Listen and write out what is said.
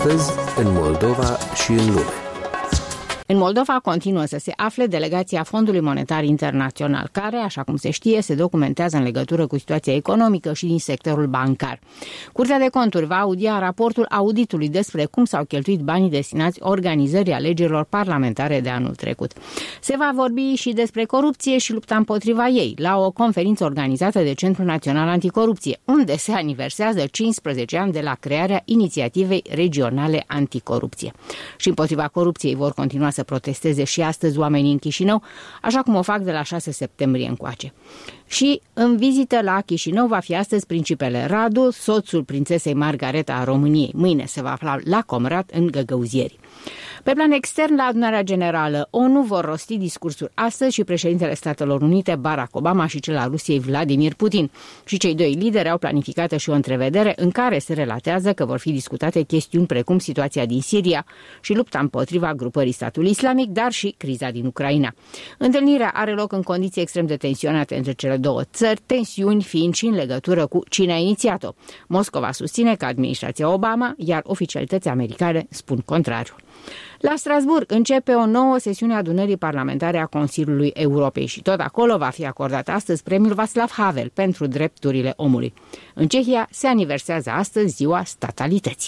Astăzi, în Moldova și în lume. În Moldova continuă să se afle delegația Fondului Monetar Internațional, care, așa cum se știe, se documentează în legătură cu situația economică și din sectorul bancar. Curtea de Conturi va audia raportul auditului despre cum s-au cheltuit banii destinați organizării alegerilor parlamentare de anul trecut. Se va vorbi și despre corupție și lupta împotriva ei, la o conferință organizată de Centrul Național Anticorupție, unde se aniversează 15 ani de la crearea inițiativei regionale anticorupție. Și împotriva corupției vor continua să protesteze și astăzi oamenii în Chișinău, așa cum o fac de la 6 septembrie încoace. Și în vizită la Chișinău va fi astăzi principele Radu, soțul prințesei Margareta a României. Mâine se va afla la Comrat în Găgăuzieri. Pe plan extern, la adunarea generală ONU vor rosti discursuri astăzi și președintele Statelor Unite, Barack Obama, și cel al Rusiei, Vladimir Putin. Și cei doi lideri au planificat și o întrevedere în care se relatează că vor fi discutate chestiuni precum situația din Siria și lupta împotriva grupării statului islamic, dar și criza din Ucraina. Întâlnirea are loc în condiții extrem de tensionate între cele două țări, tensiuni fiind și în legătură cu cine a inițiat-o. Moscova susține că administrația Obama, iar oficialitățile americane spun contrariul. La Strasbourg începe o nouă sesiune a adunării parlamentare a Consiliului Europei și tot acolo va fi acordat astăzi premiul Václav Havel pentru drepturile omului. În Cehia se aniversează astăzi ziua statalității.